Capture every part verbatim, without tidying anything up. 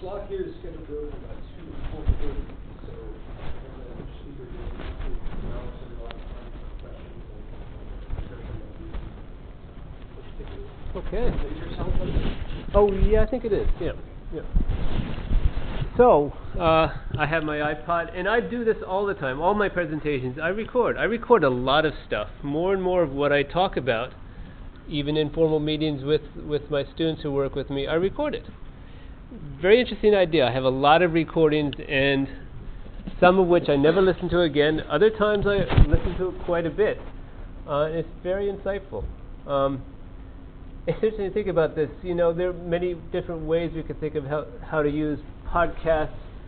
slot here is scheduled to open about two to four thirty, so uh, I'm just eager to now send a lot of time for questions and uh, Okay. is your sound coming? Oh, yeah, I think it is. Yeah. Yeah. So, uh, I have my iPod, and I do this all the time. All my presentations, I record. I record a lot of stuff. More and more of what I talk about, even in formal meetings with, with my students who work with me, I record it. Very interesting idea. I have a lot of recordings, and some of which I never listen to again. Other times I listen to it quite a bit. Uh, it's very insightful. Um, it's interesting to think about this. You know, there are many different ways we could think of how, how to use podcasts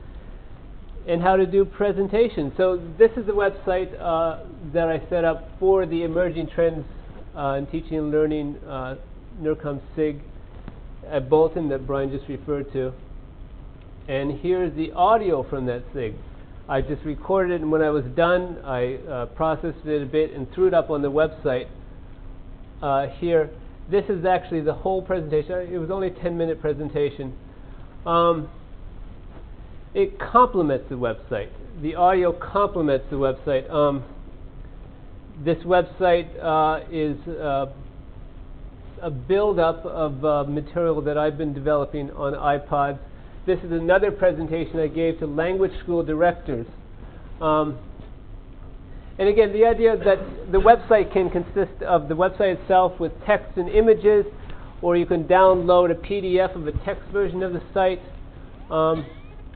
and how to do presentations. So this is the website uh, that I set up for the Emerging Trends uh, in Teaching and Learning, uh, NERCOM SIG at Bolton that Brian just referred to. And here's the audio from that SIG. I just recorded it, and when I was done, I uh, processed it a bit and threw it up on the website uh, here. This is actually the whole presentation. It was only a ten minute presentation. Um, it complements the website. The audio complements the website. Um, this website uh, is uh, a build-up of uh, material that I've been developing on iPods. This is another presentation I gave to language school directors. Um, and again, the idea that the website can consist of the website itself with text and images, or you can download a P D F of a text version of the site. Um,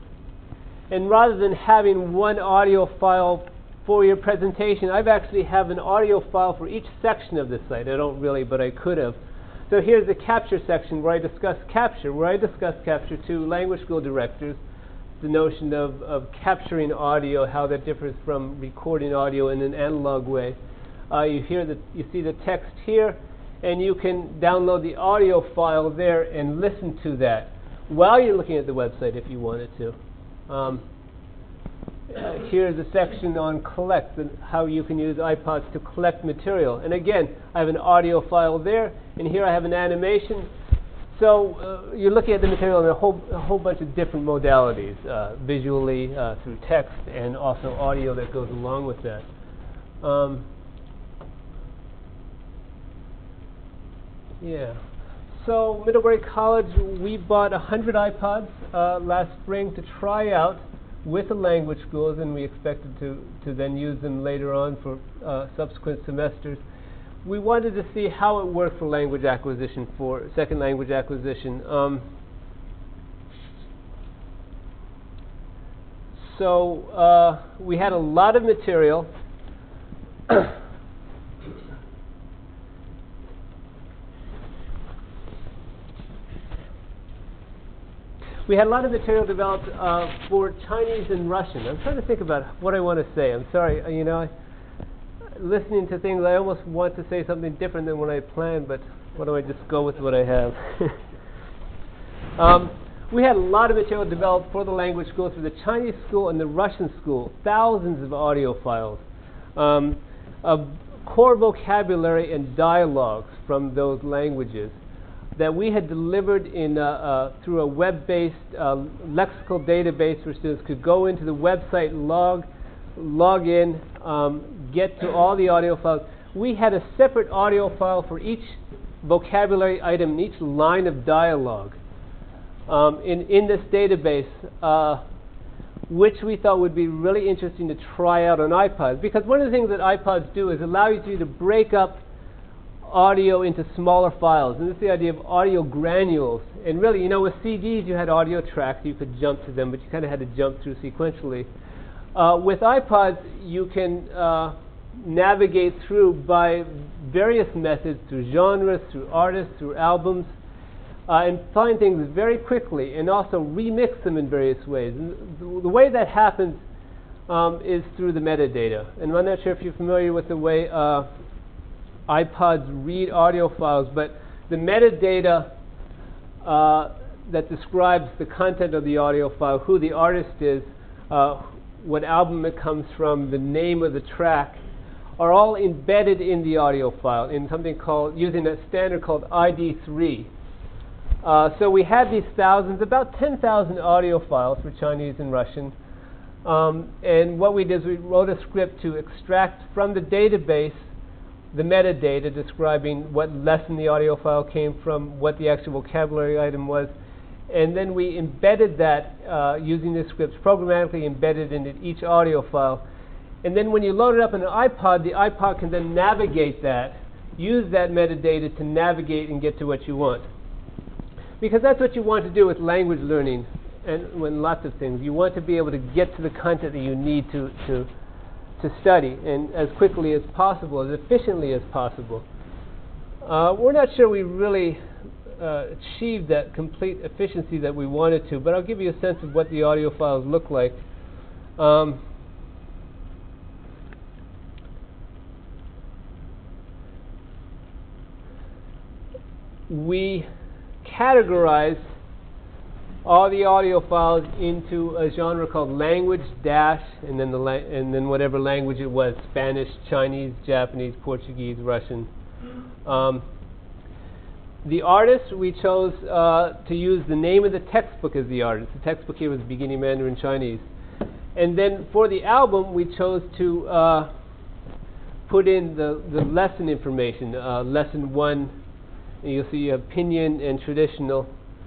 and rather than having one audio file for your presentation, I've actually have an audio file for each section of the site. I don't really, but I could have. So here's the capture section where I discuss capture, where I discuss capture to language school directors, the notion of, of capturing audio, how that differs from recording audio in an analog way. Uh, you hear the, you see the text here, and you can download the audio file there and listen to that while you're looking at the website if you wanted to. Um, uh, here's a section on collect, and how you can use iPods to collect material. And again, I have an audio file there, and here I have an animation. So uh, you're looking at the material in a whole, a whole bunch of different modalities, uh, visually, uh, through text, and also audio that goes along with that. Um, yeah. So Middlebury College, we bought one hundred iPods uh, last spring to try out with the language schools, and we expected to, to then use them later on for uh, subsequent semesters. We wanted to see how it worked for language acquisition, for second language acquisition. Um, so uh, we had a lot of material. We had a lot of material developed uh, for Chinese and Russian. I'm trying to think about what I want to say. I'm sorry, uh, you know, I, listening to things, I almost want to say something different than what I planned, but why don't I just go with what I have? um, we had a lot of material developed for the language schools, for the Chinese school and the Russian school, thousands of audio files, um, of core vocabulary and dialogues from those languages that we had delivered in uh, uh, through a web-based uh, lexical database where students could go into the website, log, log in, um, get to all the audio files. We had a separate audio file for each vocabulary item, each line of dialogue um, in, in this database, uh, which we thought would be really interesting to try out on iPods. Because one of the things that iPods do is allow you to break up audio into smaller files. And this is the idea of audio granules. And really, you know, with C Ds you had audio tracks, you could jump to them, but you kind of had to jump through sequentially. Uh, with iPods, you can uh, navigate through by various methods, through genres, through artists, through albums, uh, and find things very quickly, and also remix them in various ways. And the, the way that happens um, is through the metadata. And I'm not sure if you're familiar with the way uh, iPods read audio files, but the metadata uh, that describes the content of the audio file, who the artist is, uh, what album it comes from, the name of the track, are all embedded in the audio file in something called, using a standard called I D three. Uh, so we had these thousands, about ten thousand audio files for Chinese and Russian. Um, and what we did is we wrote a script to extract from the database the metadata describing what lesson the audio file came from, what the actual vocabulary item was, and then we embedded that uh, using the scripts, programmatically embedded into each audio file. And then when you load it up in an iPod, the iPod can then navigate that, use that metadata to navigate and get to what you want. Because that's what you want to do with language learning and when lots of things. You want to be able to get to the content that you need to, to to study, and as quickly as possible, as efficiently as possible. Uh, we're not sure we really uh, achieved that complete efficiency that we wanted to, but I'll give you a sense of what the audio files look like. Um, we categorized all the audio files into a genre called language dash, and then the la- and then whatever language it was: Spanish, Chinese, Japanese, Portuguese, Russian. Um, the artist, we chose uh, to use the name of the textbook as the artist. The textbook here was Beginning Mandarin Chinese. And then for the album, we chose to uh, put in the, the lesson information. Uh, lesson one, and you'll see opinion and traditional.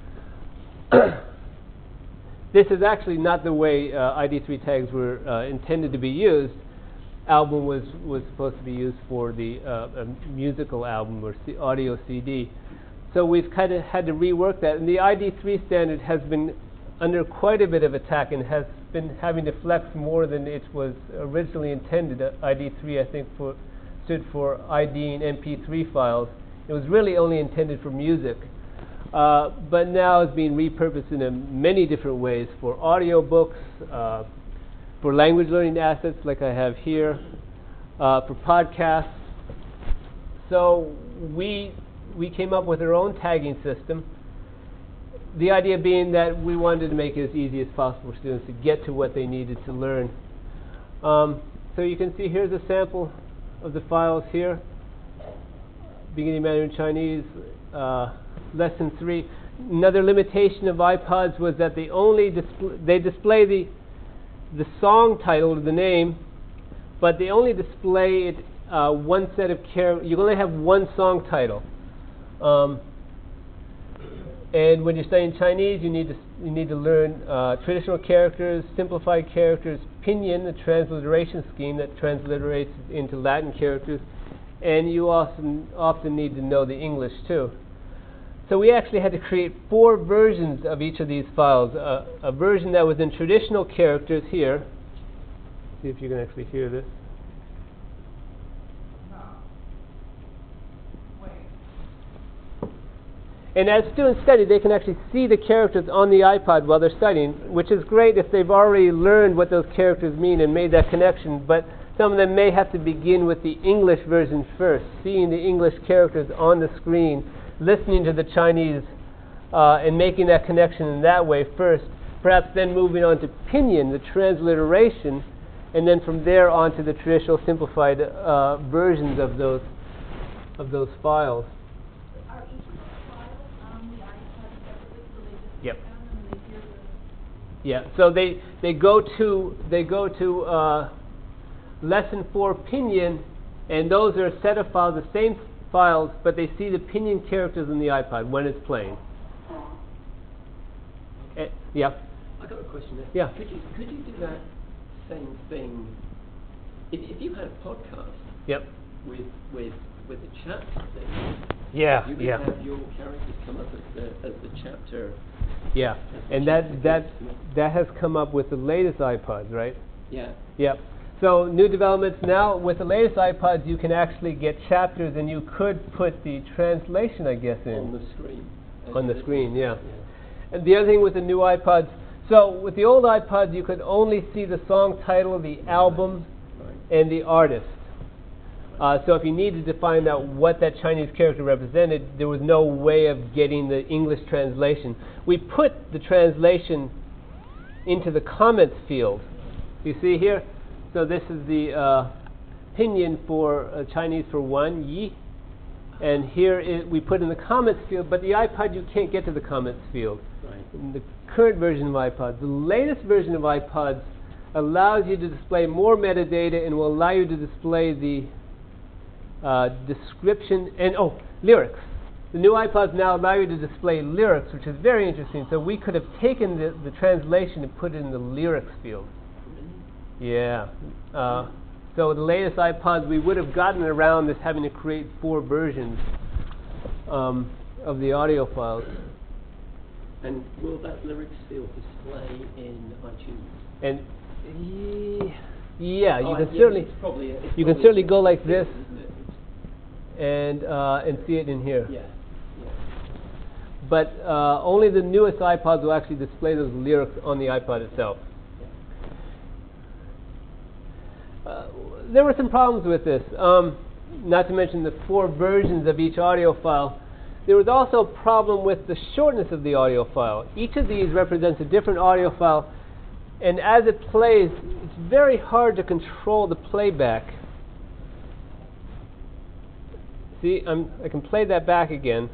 This is actually not the way uh, I D three tags were uh, intended to be used. Album was, was supposed to be used for the uh, a musical album or C- audio C D. So we've kind of had to rework that. And the I D three standard has been under quite a bit of attack and has been having to flex more than it was originally intended. Uh, I D three, I think, for, stood for IDing M P three files. It was really only intended for music. Uh, but now it's being repurposed in a many different ways for audio books, uh, for language learning assets like I have here, uh, for podcasts. So we we came up with our own tagging system. The idea being that we wanted to make it as easy as possible for students to get to what they needed to learn. Um, so you can see here's a sample of the files here. Beginning Mandarin Chinese. Uh, Lesson three. Another limitation of iPods was that they only displ- they display the the song title, the name, but they only display it uh, one set of characters. You only have one song title. Um, and when you're studying Chinese, you need to you need to learn uh, traditional characters, simplified characters, pinyin, the transliteration scheme that transliterates into Latin characters, and you often often need to know the English too. So we actually had to create four versions of each of these files. Uh, a version that was in traditional characters here. See if you can actually hear this. And as students study, they can actually see the characters on the iPod while they're studying, which is great if they've already learned what those characters mean and made that connection. But some of them may have to begin with the English version first, seeing the English characters on the screen, listening to the Chinese uh, and making that connection in that way first, perhaps then moving on to pinyin, the transliteration, and then from there on to the traditional simplified uh, versions of those of those files. Are each of those files on the iPod separately, so they just Yep. click on them and they hear the... Yeah, so they they go to they go to uh, lesson four pinyin, and those are a set of files, the same files, but they see the pinyin characters in the iPod when it's playing. Uh, yeah. I got a question there. Yeah. Could you could you do that same thing if if you had a podcast Yep. with with with a chapter thing? Yeah. You could Yeah. have your characters come up as the as the chapter. Yeah. And that that that has come up with the latest iPods, right? Yeah. Yep. So new developments now with the latest iPods, you can actually get chapters, and you could put the translation, I guess, in On the screen. on the As- screen. Yeah. yeah. And the other thing with the new iPods, so with the old iPods, you could only see the song title, the album, Right. and the artist. Uh, so if you needed to find out what that Chinese character represented, there was no way of getting the English translation. We put the translation into the comments field. You see here? So this is the uh, pinyin for uh, Chinese for one, yi. And here it, we put in the comments field, but the iPod you can't get to the comments field. Right. In the current version of iPods. The latest version of iPods allows you to display more metadata and will allow you to display the uh, description and, oh, lyrics. The new iPods now allow you to display lyrics, which is very interesting. So we could have taken the, the translation and put it in the lyrics field. Yeah. Uh, so the latest iPods, we would have gotten around this having to create four versions um, of the audio files. And will that lyrics field display in iTunes? And ye- yeah, you Oh, can yeah, certainly it's probably a- it's you can probably certainly a- go like this isn't it? and uh, and see it in here. Yeah. Yeah. But uh, only the newest iPods will actually display those lyrics on the iPod itself. Uh, there were some problems with this, um, not to mention the four versions of each audio file. There was also a problem with the shortness of the audio file. Each of these represents a different audio file, and as it plays, it's very hard to control the playback. See, I'm, I can play that back again.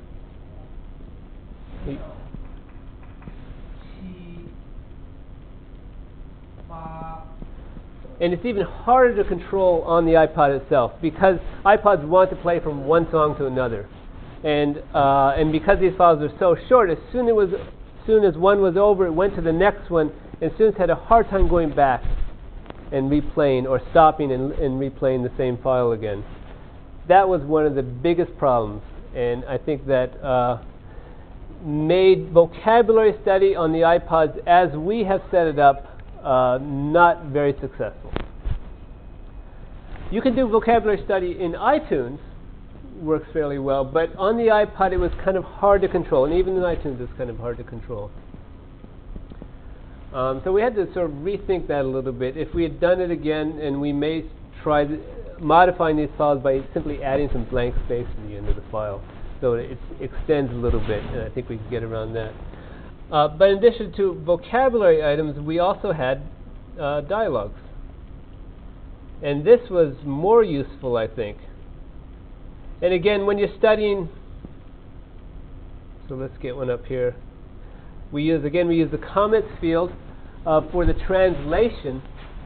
And it's even harder to control on the iPod itself because iPods want to play from one song to another, and uh, and because these files are so short, as soon as was, soon as one was over, it went to the next one, and students had a hard time going back and replaying or stopping and, and replaying the same file again. That was one of the biggest problems, and I think that uh, made vocabulary study on the iPods as we have set it up Uh, not very successful. You can do vocabulary study in iTunes, works fairly well, but on the iPod it was kind of hard to control, and even in iTunes it's kind of hard to control. Um, so we had to sort of rethink that a little bit. If we had done it again, and we may try th- modifying these files by simply adding some blank space to the end of the file, so it extends a little bit, and I think we can get around that. Uh, but in addition to vocabulary items, we also had uh, dialogues. And this was more useful, I think. And again, when you're studying, so let's get one up here. We use, again, we use the comments field uh, for the translation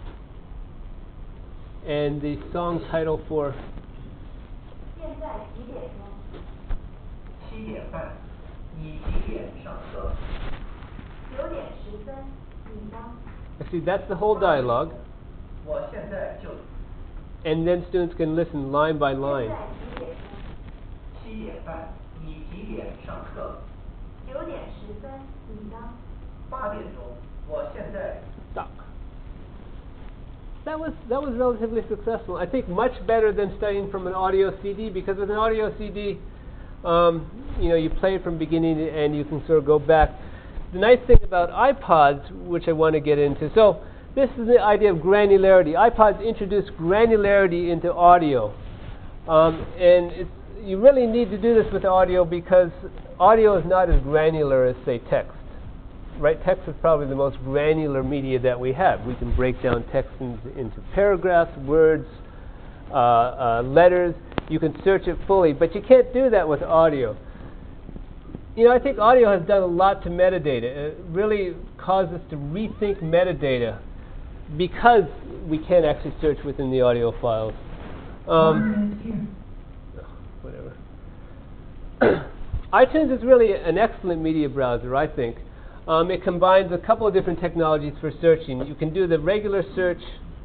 and the song title for 现在几点钟？ 七点半，你几点上课？ 九点十分，你呢？ actually that's the whole dialogue, 我现在就 and then students can listen line by 现 line. 在几点钟？ 七点半，你几点上课？ 九点十分，你呢？ 八点钟，我现在 Stop. That was that was relatively successful. I think much better than studying from an audio C D, because with an audio C D, um, you know, you play it from beginning to end. You can sort of go back. The nice thing about iPods, which I want to get into, so this is the idea of granularity. iPods introduce granularity into audio, um, and it's, you really need to do this with audio because audio is not as granular as, say, text. Right, text is probably the most granular media that we have. We can break down text in, into paragraphs, words, uh, uh, letters. You can search it fully, but you can't do that with audio. You know, I think audio has done a lot to metadata. It really caused us to rethink metadata because we can't actually search within the audio files. Um, whatever. iTunes is really an excellent media browser, I think. Um, it combines a couple of different technologies for searching. You can do the regular search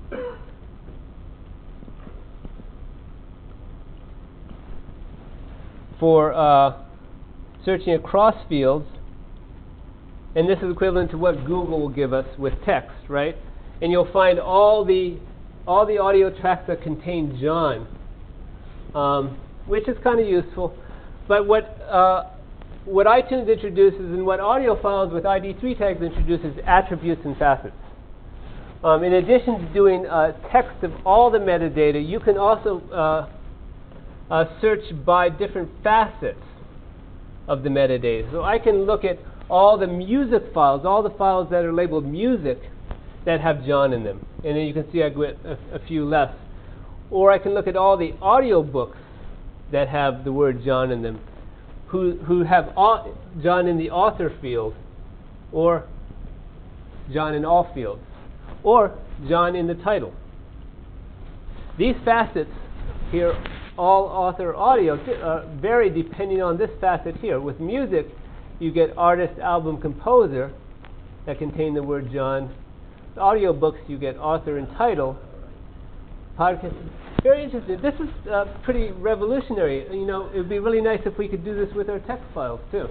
for uh, searching across fields, and this is equivalent to what Google will give us with text, right? And you'll find all the all the audio tracks that contain John, um, which is kind of useful. But what uh, what iTunes introduces and what audio files with I D three tags introduces attributes and facets. Um, in addition to doing uh, text of all the metadata, you can also uh, uh, search by different facets of the metadata. So I can look at all the music files, all the files that are labeled music that have John in them. And then you can see I get a, a few less. Or I can look at all the audio books that have the word John in them, who who have au- John in the author field, or John in all fields, or John in the title. These facets here, all author audio, uh, vary depending on this facet here. With music, you get artist, album, composer that contain the word John. With audiobooks, you get author and title. Podcast, very interesting. This is uh, pretty revolutionary. You know, it would be really nice if we could do this with our text files too.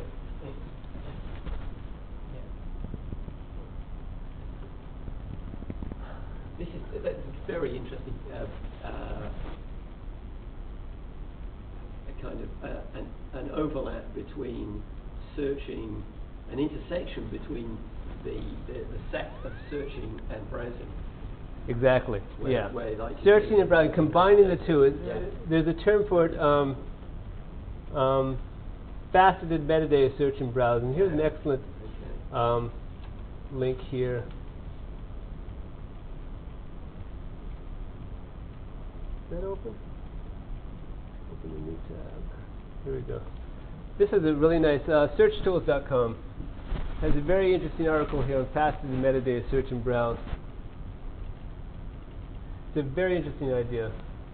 This is that's very interesting. Uh, uh, a kind of uh, an, an overlap between searching, an intersection between the the, the set of searching and browsing. Exactly. Where, yeah. Where like Searching and browsing, combining the two. It, yeah. There's a term for it. Um, um, faceted metadata search and browsing. Here's an excellent um, link here. Is that open? Open a new tab. Here we go. This is a really nice, uh, search tools dot com has a very interesting article here on faceted metadata search and browse. It's a very interesting idea.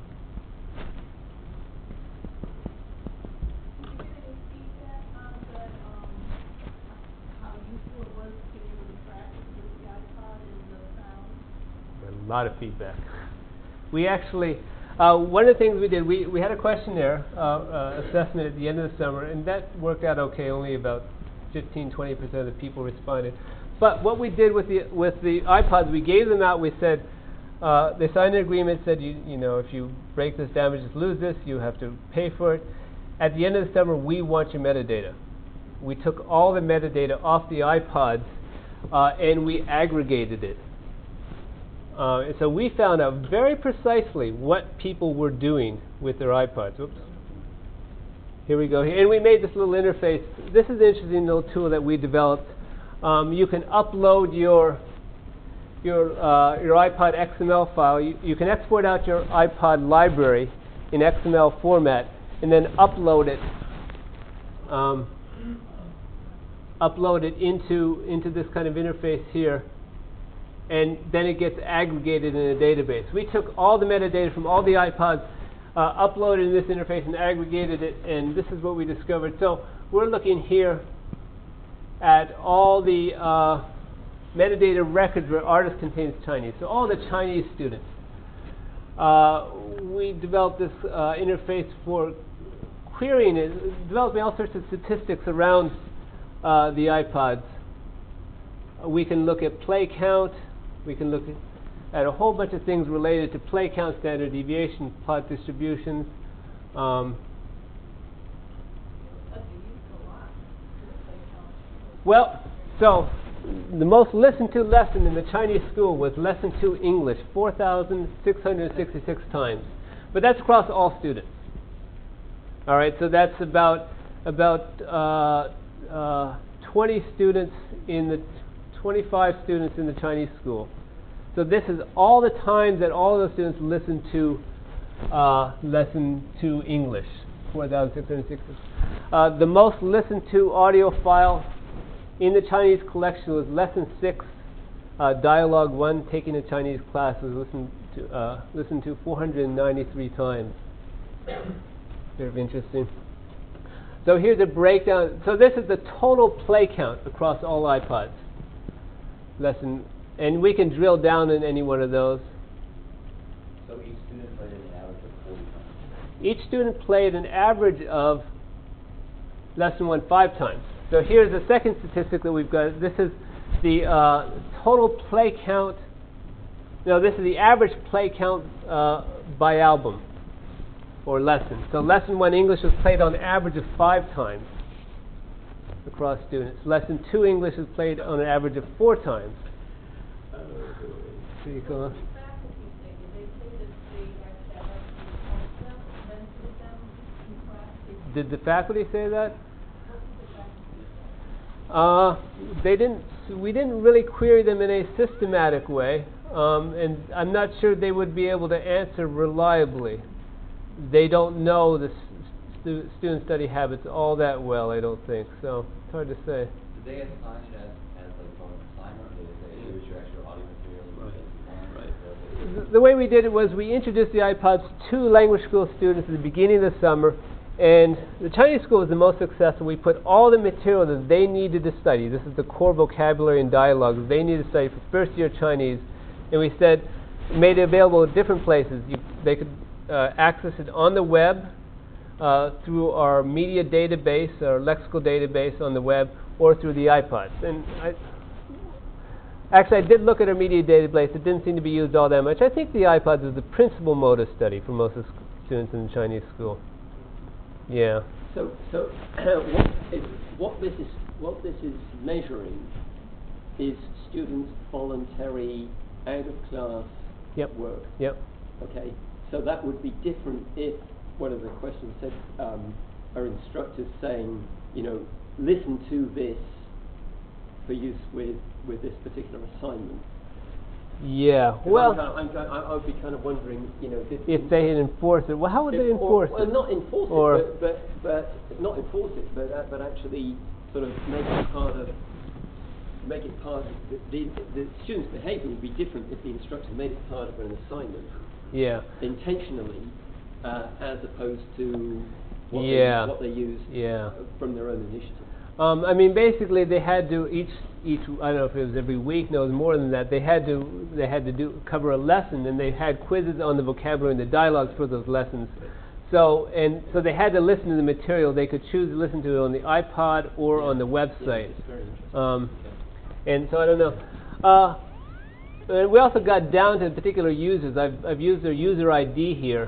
Did you get any feedback on the, um, how useful it was to be able to practice with the iPod and the sound? A lot of feedback. We actually, uh, one of the things we did, we, we had a questionnaire uh, uh, assessment at the end of the summer, and that worked out okay. Only about fifteen, twenty percent of the people responded. But what we did with the with the iPods, we gave them out. We said uh, they signed an agreement. Said you you know if you break this, damage this, lose this, you have to pay for it. At the end of the summer, we want your metadata. We took all the metadata off the iPods uh, and we aggregated it. Uh, and so we found out very precisely what people were doing with their iPods. Oops. Here we go. And we made this little interface. This is an interesting little tool that we developed. Um, you can upload your your uh, your iPod X M L file. You, you can export out your iPod library in X M L format and then upload it. Um, upload it into into this kind of interface here, and then it gets aggregated in a database. We took all the metadata from all the iPods, uh, uploaded in this interface, and aggregated it, and this is what we discovered. So we're looking here at all the uh, metadata records where artist contains Chinese. So all the Chinese students. Uh, we developed this uh, interface for querying it, developing all sorts of statistics around uh, the iPods. Uh, we can look at play count. We can look at, at a whole bunch of things related to play count, standard deviation, plot distributions. Um, well, so the most listened to lesson in the Chinese school was lesson two English, four thousand six hundred sixty-six times. But that's across all students. All right, so that's about about uh, uh, twenty students in the twenty-five students in the Chinese school. So this is all the time that all of those students listen to uh, lesson two English, four thousand six hundred sixty. Uh, the most listened to audio file in the Chinese collection was lesson six, uh, dialogue one, taking a Chinese class, was listened to uh, listened to four hundred ninety-three times. Very interesting. So here's a breakdown. So this is the total play count across all iPods. Lesson, and we can drill down in any one of those. So each student played an average of forty times. Each student played an average of lesson one five times. So here's the second statistic that we've got. This is the uh, total play count. No, this is the average play count uh, by album or lesson. So lesson one English was played on average of five times across students. Lesson two English is played on an average of four times. Uh, pretty cool. Did the faculty say that? Uh, they didn't. We didn't really query them in a systematic way, um, and I'm not sure they would be able to answer reliably. They don't know the s- stu- student study habits all that well, I don't think. So it's hard to say. Did they assign it as, as like an assignment, or did they say, here's your extra audio material? Right. Right. The- The way we did it was we introduced the iPods to language school students at the beginning of the summer, and the Chinese school was the most successful. We put all the material that they needed to study. This is the core vocabulary and dialogue that they needed to study for first year Chinese, and we said, made it available at different places. You, they could uh, access it on the web, uh, through our media database, our lexical database on the web, or through the iPods. And I, actually, I did look at our media database. It didn't seem to be used all that much. I think the iPods is the principal mode of study for most of the sc- students in the Chinese school. Yeah. So, so what, is, what this is what this is measuring is students' voluntary out of class Yep. work. Yep. Okay, so that would be different if one of the questions said, um, are instructors saying, you know, listen to this for use with with this particular assignment. Yeah. 'Cause Well, I'm, kind of- I'm, I I would be kind of wondering, you know, did if they had enforced it, well, how would If- they enforce or, well, it? not enforce Or- it, but, but, but not enforce it, but uh, but actually sort of make it part of make it part of the, the, the student's behaviour would be different if the instructor made it part of an assignment Yeah. intentionally, uh, as opposed to what Yeah. they, what they use Yeah. from their own initiative. Um, I mean, basically, they had to each each. I don't know if it was every week. No, it was more than that. They had to they had to do cover a lesson, and they had quizzes on the vocabulary and the dialogues for those lessons. So and so they had to listen to the material. They could choose to listen to it on the iPod or Yeah. on the Yeah, website. it's very interesting. Um, and so I don't know. Uh, and we also got down to particular users. I've I've used their user I D here.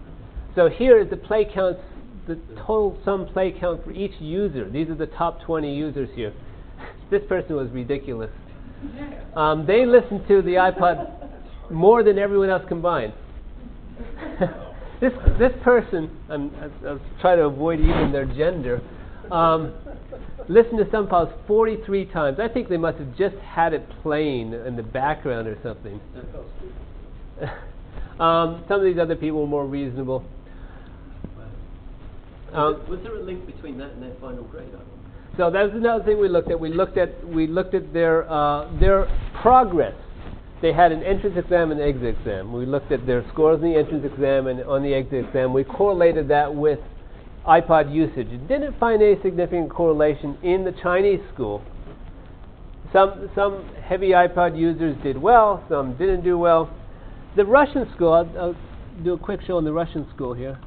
So here is the play counts, the total sum play count for each user. These are the top twenty users here. This person was ridiculous. Um, they listened to the iPod more than everyone else combined. this this person, I'm, I, I was trying to avoid even their gender, um, listened to some files forty-three times. I think they must have just had it playing in the background or something. um, some of these other people were more reasonable. Um, was there a link between that and their final grade? I So that was another thing we looked at. We looked at we looked at their uh, their progress. They had an entrance exam and an exit exam. We looked at their scores in the entrance exam and on the exit exam. We correlated that with iPod usage. Didn't find any significant correlation in the Chinese school. Some some heavy iPod users did well. Some didn't do well. The Russian school. I'll, I'll do a quick show on the Russian school here.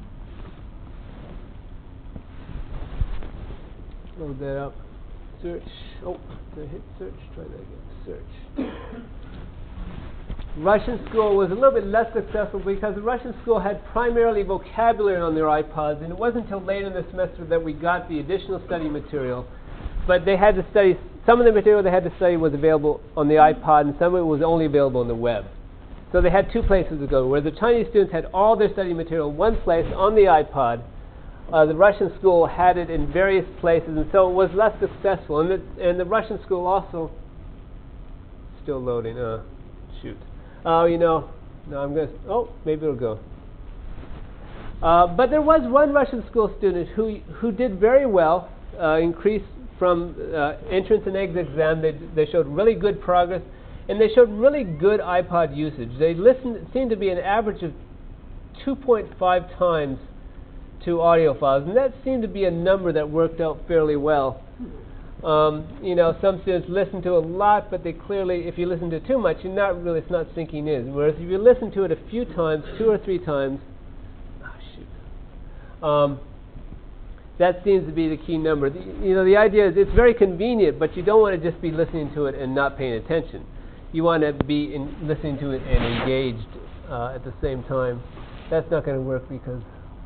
Load that up. Search. Oh, did I hit search? Try that again. Search. Russian school was a little bit less successful because the Russian school had primarily vocabulary on their iPods, and it wasn't until later in the semester that we got the additional study material. But they had to study, some of the material they had to study was available on the iPod, and some of it was only available on the web. So they had two places to go, where the Chinese students had all their study material in one place on the iPod. Uh, the Russian school had it in various places, and so it was less successful. And the, and the Russian school also still loading. Uh, shoot. Oh, you know, no, I'm gonna. Oh, maybe it'll go. Uh, but there was one Russian school student who who did very well, uh, increased from uh, entrance and exit exam. They they showed really good progress, and they showed really good iPod usage. They listened. It seemed to be an average of two point five times to audio files, and that seemed to be a number that worked out fairly well. Um, you know, some students listen to a lot, but they clearly, if you listen to too much, you're not really, it's not sinking in. Whereas if you listen to it a few times, two or three times, oh shoot, um, that seems to be the key number. The, you know, the idea is it's very convenient, but you don't want to just be listening to it and not paying attention. You want to be in, listening to it and engaged uh, at the same time. That's not going to work because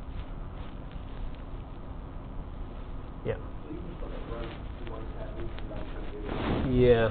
yeah. Yeah.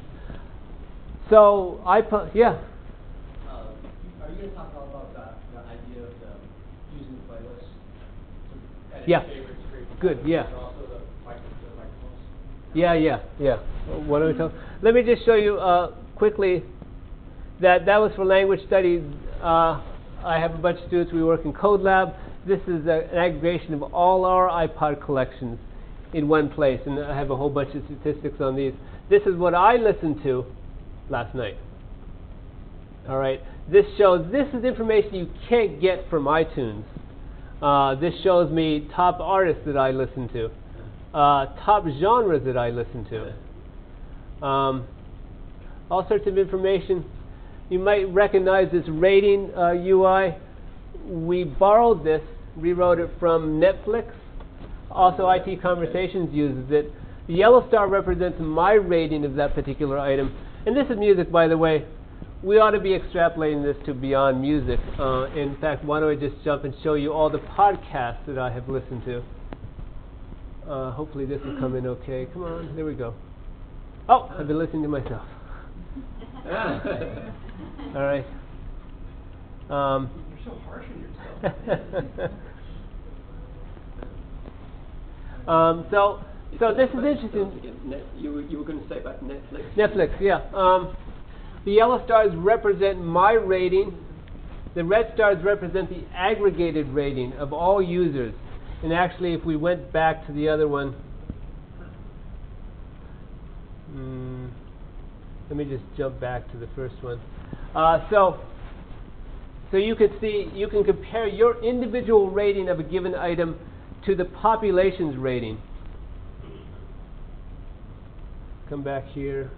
So iPod, yeah. Uh, are you going to talk all about the, the idea of the, using the playlist to edit Yeah. favorites, create Good, yeah. and also the, mic- the microphones? Yeah, yeah, yeah. What do we talk? Let me just show you uh, quickly that that was for language studies. Uh, I have a bunch of students. We work in Code Lab. this is a, an aggregation of all our iPod collections in one place, and I have a whole bunch of statistics on these. This is what I listened to last night. All right, this shows, this is information you can't get from iTunes. Uh, this shows me top artists that I listen to, uh, top genres that I listen to, um, all sorts of information. You might recognize this rating uh, U I. We borrowed this, rewrote it from Netflix. Also, I T Conversations uses it. The yellow star represents my rating of that particular item. And this is music, by the way. We ought to be extrapolating this to beyond music. Uh, in fact, why don't I just jump and show you all the podcasts that I have listened to. Uh, hopefully this will come in okay. Come on, there we go. Oh, I've been listening to myself. All right. Um, You're so harsh on yourself. um, so, so this is interesting. Net, you, were, you were going to say about Netflix? Netflix, yeah. Um, the yellow stars represent my rating. The red stars represent the aggregated rating of all users. And actually, if we went back to the other one, mm, let me just jump back to the first one. Uh, so, so you can see, you can compare your individual rating of a given item to the population's rating. Come back here.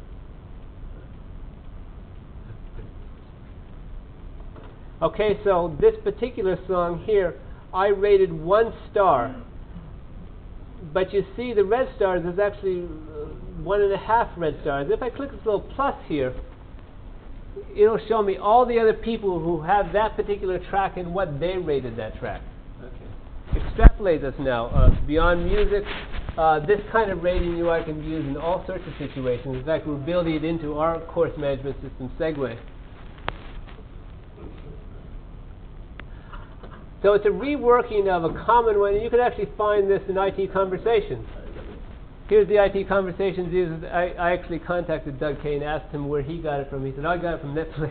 Okay, so this particular song here, I rated one star. But you see the red stars is actually uh, one and a half red stars. If I click this little plus here, it'll show me all the other people who have that particular track and what they rated that track. Okay. Extrapolate this now. Uh, beyond music, uh, this kind of rating U I can be used in all sorts of situations. In fact, we're building it into our course management system, Segway. So it's a reworking of a common one, and you can actually find this in I T Conversations. Here's the I T Conversations user. I, I actually contacted Doug Kay and asked him where he got it from. He said, I got it from Netflix.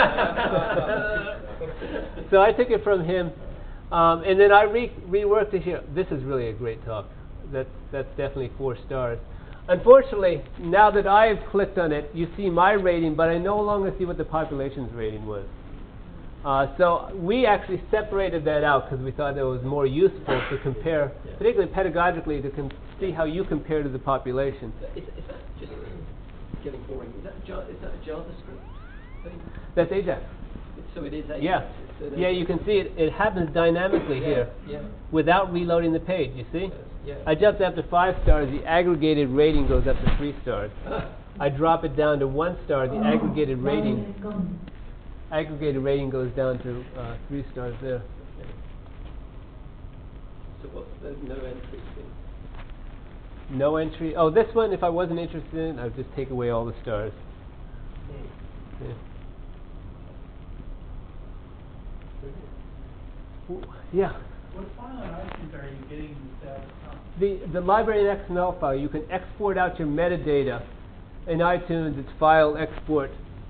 So I took it from him, um, and then I re reworked it here. This is really a great talk. That's, that's definitely four stars. Unfortunately, now that I've clicked on it, you see my rating, but I no longer see what the population's rating was. Uh, so we actually separated that out because we thought it was more useful to compare, yeah. particularly pedagogically, to com see how you compare to the population. Is, is that just getting boring? Is that, is that a JavaScript thing? That's Ajax. So it is Ajax. Yeah, yeah. You can see it. It happens dynamically yeah. here, yeah. without reloading the page. You see? Yeah. I jumped up to five stars. The aggregated rating goes up to three stars. I drop it down to one star. The aggregated rating. Aggregated rating goes down to uh, three stars there. So what's the no entry thing? No entry. Oh, this one, if I wasn't interested in, I would just take away all the stars. Yeah. Yeah. What file on iTunes are you getting this out of? The, the library X M L file, you can export out your metadata. In iTunes, it's file export.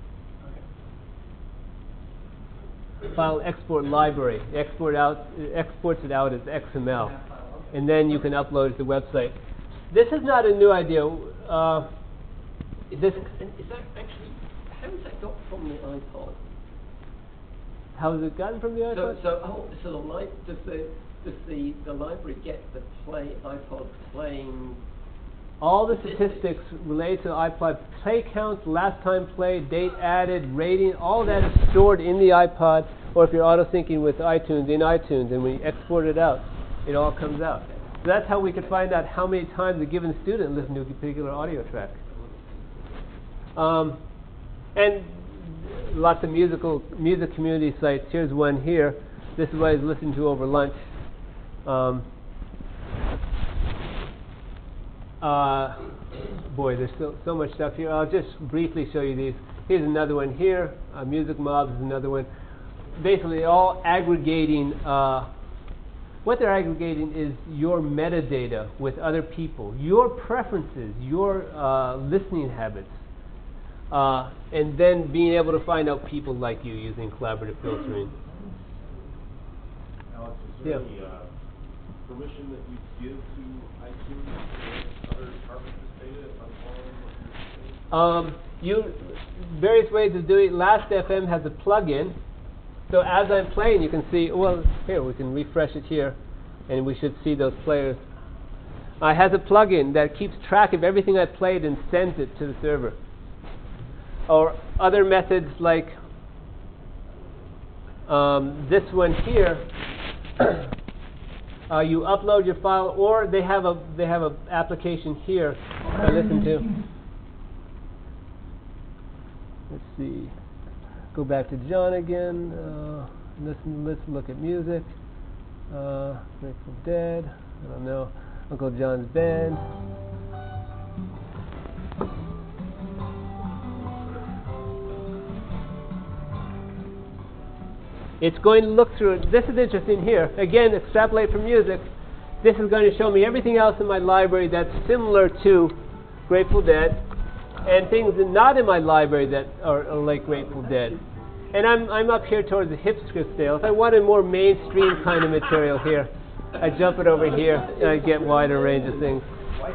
File export library. Export out, it exports it out as X M L, and then you can upload it to the website. This is not a new idea. Uh, this and is that actually how is that got from the iPod? How has it gotten from the iPod? So, so, oh, so the li does the does the the library get the play iPod playing? All the statistics related to the iPod, play counts, last time played, date added, rating, all that is stored in the iPod, or if you're auto-syncing with iTunes, in iTunes, and when you export it out, it all comes out. So that's how we could find out how many times a given student listened to a particular audio track. Um, and lots of musical music community sites. Here's one here. This is what I was listening to over lunch. Um, Uh, boy, there's so, so much stuff here. I'll just briefly show you these. Here's another one here. Uh, Music Mob is another one. Basically, all aggregating. Uh, what they're aggregating is your metadata with other people, your preferences, your uh, listening habits, uh, and then being able to find out people like you using collaborative filtering. Alex, is Yeah. Any uh, permission that you give to iTunes or other departments to data if I'm following what you're saying? Um, you various ways of doing it. Last F M has a plug-in, so as I'm playing, you can see. Well, here we can refresh it here, and we should see those players. Uh, it has a plug-in that keeps track of everything I played and sends it to the server. Or other methods like um, this one here. uh, you upload your file, or they have a they have a application here I listen to. Let's see. Go back to John again. Uh, listen. Let's look at music. Uh, Grateful Dead. I don't know. Uncle John's Band. It's going to look through it. This is interesting here. Again, extrapolate from music. This is going to show me everything else in my library that's similar to Grateful Dead, and things that not in my library that are, are like Grateful Dead. And I'm I'm up here towards the hipster scale. If I wanted more mainstream kind of material here, I jump it over here and I get wider range of things.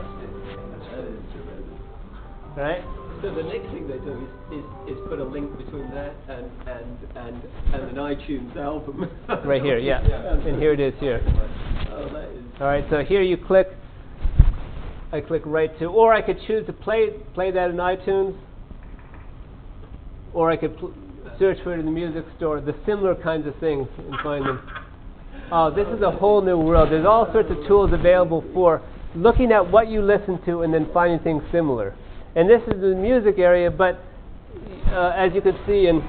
Right? So the next thing they do is, is, is put a link between that and and and, and an iTunes album. Right here, yeah. And here it is here. Oh, that is. All right, so here you click. I click right to, or I could choose to play play that in iTunes, or I could pl- search for it in the music store. The similar kinds of things and find them. Oh, this is a whole new world. There's all sorts of tools available for looking at what you listen to and then finding things similar. And this is the music area, but uh, as you can see in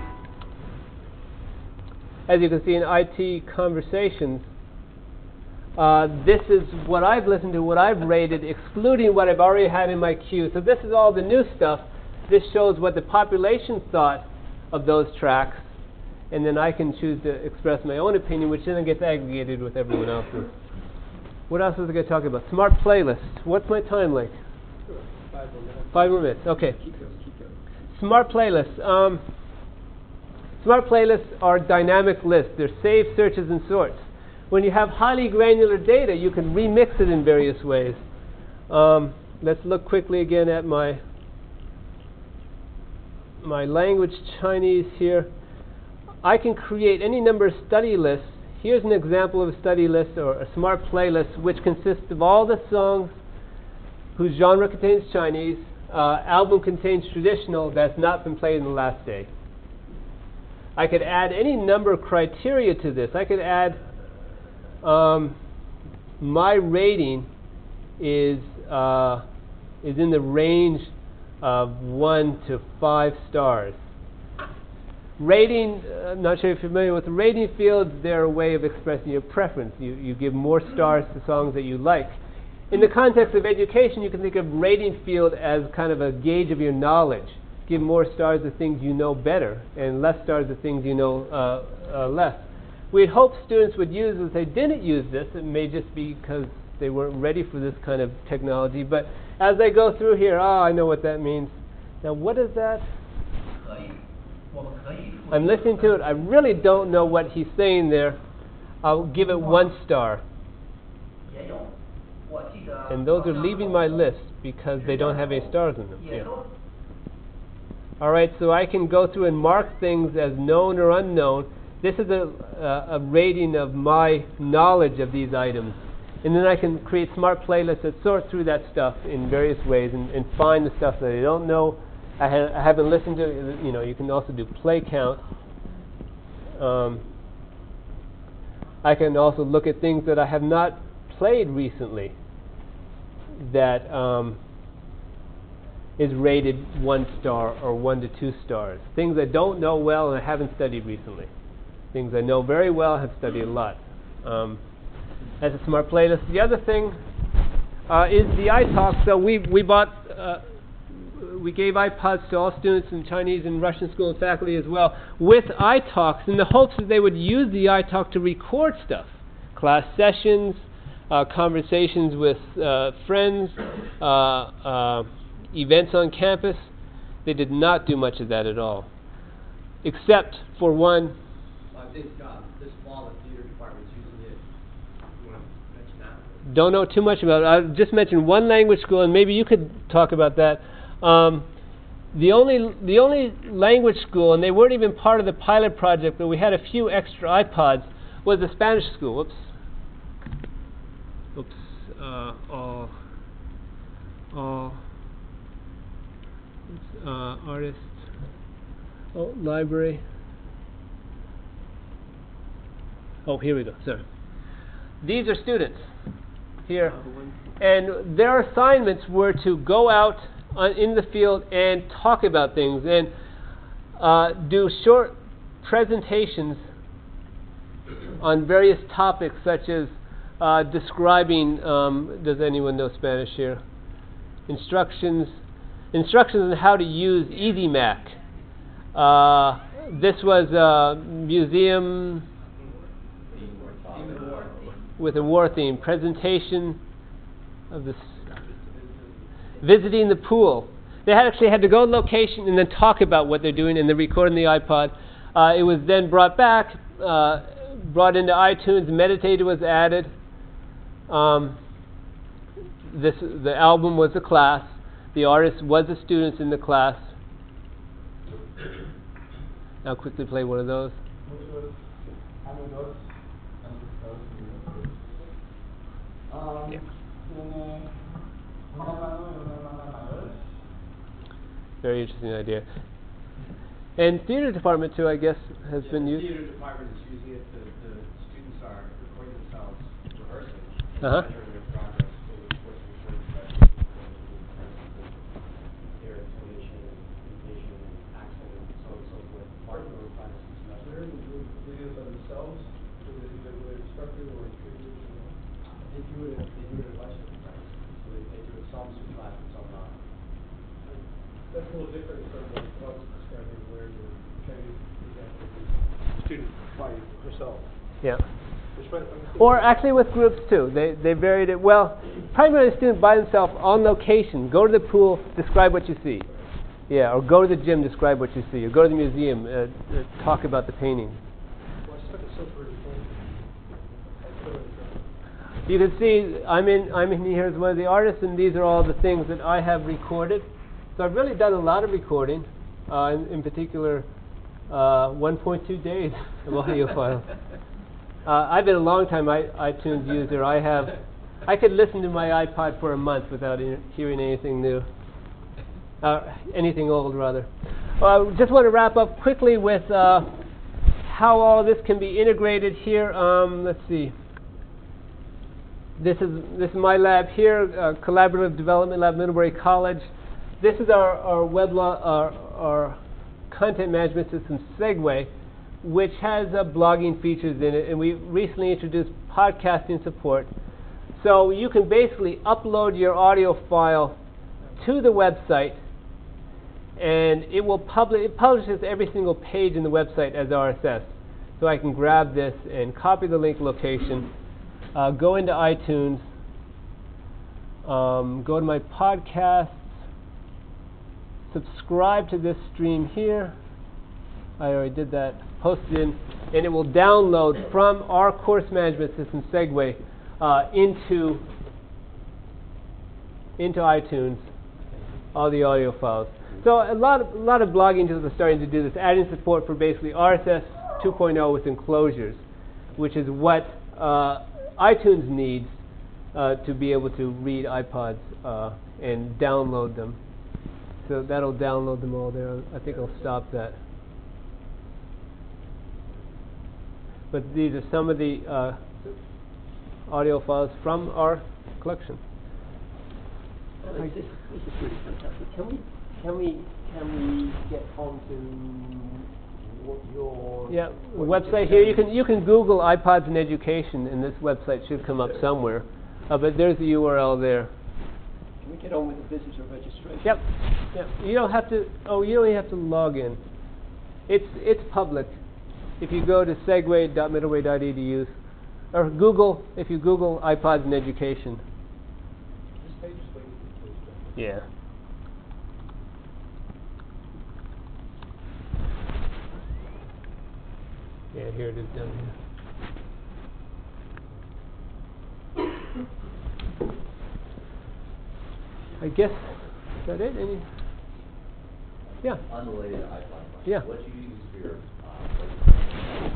as you can see in I T conversations, uh, this is what I've listened to, what I've rated, excluding what I've already had in my queue. So this is all the new stuff. This shows what the population thought of those tracks, and then I can choose to express my own opinion, which then gets aggregated with everyone else's. What else was I going to talk about? Smart playlist. What's my time like? Five more minutes. Five more minutes. Okay. Keep going, keep going. Smart playlists. Um, smart playlists are dynamic lists. They're saved searches and sorts. When you have highly granular data, you can remix it in various ways. Um, let's look quickly again at my my language Chinese here. I can create any number of study lists. Here's an example of a study list or a smart playlist which consists of all the songs whose genre contains Chinese, uh, album contains traditional that's not been played in the last day. I could add any number of criteria to this. I could add um, my rating is uh, is in the range of one to five stars. Rating, uh, I'm not sure if you're familiar with the rating fields. They're a way of expressing your preference. You you give more stars to songs that you like. In the context of education, you can think of rating field as kind of a gauge of your knowledge. Give more stars to things you know better, and less stars to things you know uh, uh, less. We'd hope students would use this. If they didn't use this, it may just be because they weren't ready for this kind of technology. But as they go through here, ah, I know what that means. Now, what is that? 可以，我们可以。 I'm listening to it. I really don't know what he's saying there. I'll give it one star. 也有，我记得。 And those are leaving my list because they don't have any stars in them. 也 Yeah. 都。 All right, so I can go through and mark things as known or unknown. This is a, uh, a rating of my knowledge of these items. And then I can create smart playlists that sort through that stuff in various ways and, and find the stuff that I don't know, I, ha- I haven't listened to. You know, you can also do play count. Um, I can also look at things that I have not played recently that um, is rated one star or one to two stars. Things I don't know well and I haven't studied recently. Things I know very well, have studied a lot. Um, that's a smart playlist. The other thing uh, is the iTalk. So we we bought, uh, we gave iPods to all students in Chinese and Russian school and faculty as well with iTalks in the hopes that they would use the iTalk to record stuff, class sessions, uh, conversations with uh, friends, uh, uh, events on campus. They did not do much of that at all, except for one. Uh, this, uh, this fall, the theater department's using it don't know too much about it. I'll just mention one language school, and maybe you could talk about that. Um, the only the only language school, and they weren't even part of the pilot project, but we had a few extra iPods, was the Spanish school. Oops. Oops. Uh, all. All. Oops, uh, artist. Oh, library. Oh, here we go. Sorry. These are students here, and their assignments were to go out on, in the field and talk about things and uh, do short presentations on various topics, such as uh, describing. Um, does anyone know Spanish here? Instructions, instructions on how to use EasyMac. Uh, this was a museum with a war theme. Presentation of this, visiting the pool. They had actually had to go to location and then talk about what they're doing, and they record on the iPod. Uh, it was then brought back, uh, brought into iTunes. Meditated was added. Um, this the album was a class. The artist was the students in the class. I'll quickly play one of those. Yeah. Very interesting idea. And theater department too, I guess, has Yeah, been the used. theater department is using it. The, the students are recording themselves rehearsing, Uh-huh. measuring their progress over the course of a short session, their intonation, intonation, accent, and so on and so forth. Part of those classes semester. They're doing videos on themselves, so that either with their instructor or intruders. They do it. They do it at bicycle practice. So they, they do it some in class and some not. That's a little different from what I was describing, where you're trying to example the student by herself. Yeah. Which might, I'm thinking- Or actually with groups too. They they varied it. Well, primarily the student by themselves on location. Go to the pool, describe what you see. Yeah, or go to the gym, describe what you see. Or go to the museum, uh, uh, talk about the painting. Well, I just thought it's so pretty funny. That's really interesting. You can see I'm in I'm in here as one of the artists, and these are all the things that I have recorded. So I've really done a lot of recording, uh, in, in particular, uh, one point two days of audio files. Uh, I've been a long time I, iTunes user. I have, I could listen to my iPod for a month without in, hearing anything new, uh, anything old rather. I uh, just want to wrap up quickly with uh, how all this can be integrated here. Um, let's see. This is this is my lab here, uh, Collaborative Development Lab, Middlebury College. This is our our web lo- our, our content management system, Segway, which has uh, blogging features in it, and we recently introduced podcasting support. So you can basically upload your audio file to the website, and it will publish. It publishes every single page in the website as R S S. So I can grab this and copy the link location, uh, go into iTunes, um, go to my podcasts, subscribe to this stream here. I already did that. Post it in, and it will download from our course management system, Segway, uh, into into iTunes all the audio files. So a lot of a lot of blogging tools are starting to do this, adding support for basically R S S two point oh with enclosures, which is what uh, iTunes needs uh, to be able to read iPods uh, and download them. So that'll download them all there. I think I'll stop that. But these are some of the uh, audio files from our collection. Alex, this, this is really fantastic. Can we, can we, can we get onto what your Yeah, the what website just here. You said? can you can Google iPods and education, and this website should come up somewhere. Uh, but there's the U R L there. Can we get on with the visitor registration? Yep. Yep. You don't have to. Oh, you don't even have to log in. It's it's public. If you go to segway dot middlebury dot e d u, or Google, if you Google iPods and education. This page is waiting for this. Yeah. Yeah, here it is down here. I guess, is that it? Any? Yeah. Unrelated iPod question. Yeah. What do you use for your uh,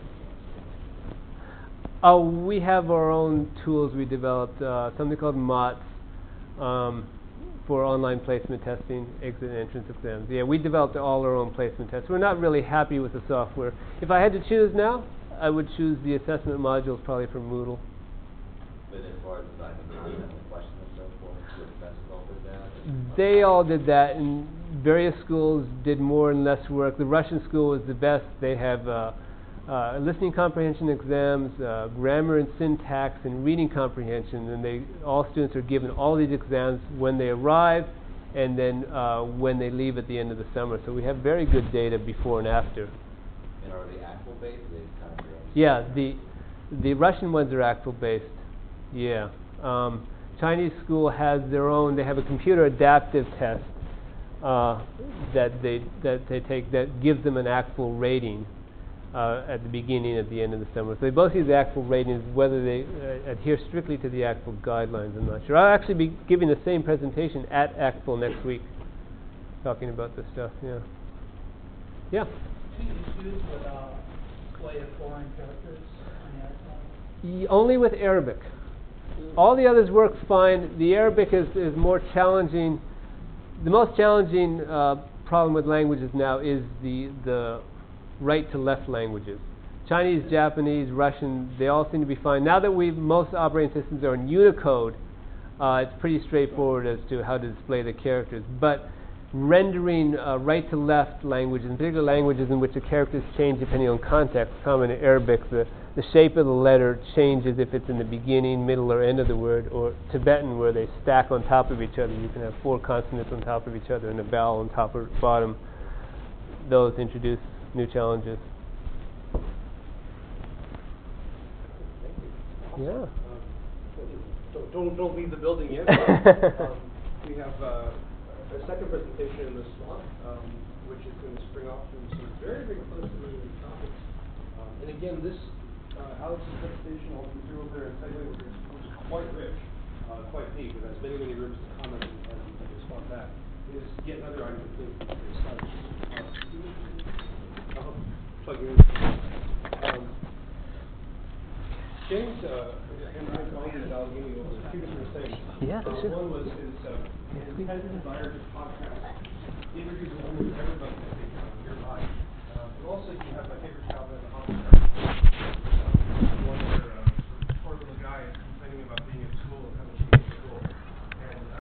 Oh, we have our own tools we developed, uh, something called M O T S, um, for online placement testing, exit and entrance exams. Yeah, we developed all our own placement tests. We're not really happy with the software. If I had to choose now, I would choose the assessment modules probably from Moodle. But as far as designing the content and the questions and so forth, your professors all did that? and- They all did that, and various schools did more and less work. The Russian school was the best. They have uh, uh, listening comprehension exams, uh, grammar and syntax, and reading comprehension, and they all students are given all these exams when they arrive, and then uh, when they leave at the end of the summer. So we have very good data before and after. And are they actual based? Or they kind of your own? Yeah, the the Russian ones are actual based. Yeah. Um, Chinese school has their own. They have a computer adaptive test uh, that they that they take that gives them an actual rating uh, at the beginning and at the end of the summer. So they both use the actual ratings. Whether they uh, adhere strictly to the actual guidelines, I'm not sure. I'll actually be giving the same presentation at Axel next week, talking about this stuff. Yeah. Yeah. Any issues with uh, display of foreign characters on the iPad? Y- only with Arabic. All the others work fine. The Arabic is, is more challenging. The most challenging uh, problem with languages now is the the right to left languages. Chinese, Japanese, Russian, they all seem to be fine. Now that we most operating systems are in Unicode, uh, it's pretty straightforward as to how to display the characters. But rendering uh, right to left languages, in particular languages in which the characters change depending on context, common in Arabic, the, the shape of the letter changes if it's in the beginning, middle, or end of the word, or Tibetan where they stack on top of each other. You can have four consonants on top of each other and a vowel on top or bottom. Those introduce new challenges. Yeah. Um, don't, don't, don't leave the building yet. um, we have uh, a second presentation in this slot, um, which is going to spring off from some very, very close to related topics. Um, and again, this, uh, Alex's presentation, all the materials there and segue, which is which is quite rich, uh, quite deep, it has many, many rooms to comment and, and, and respond back, is yet another item to think through this slide. Uh, I'll plug you in. Um, James, uh, and I called you about Allegheny over two different things. Yeah, uh, sure. One was his uh, intense desire to podcast interviews with almost everybody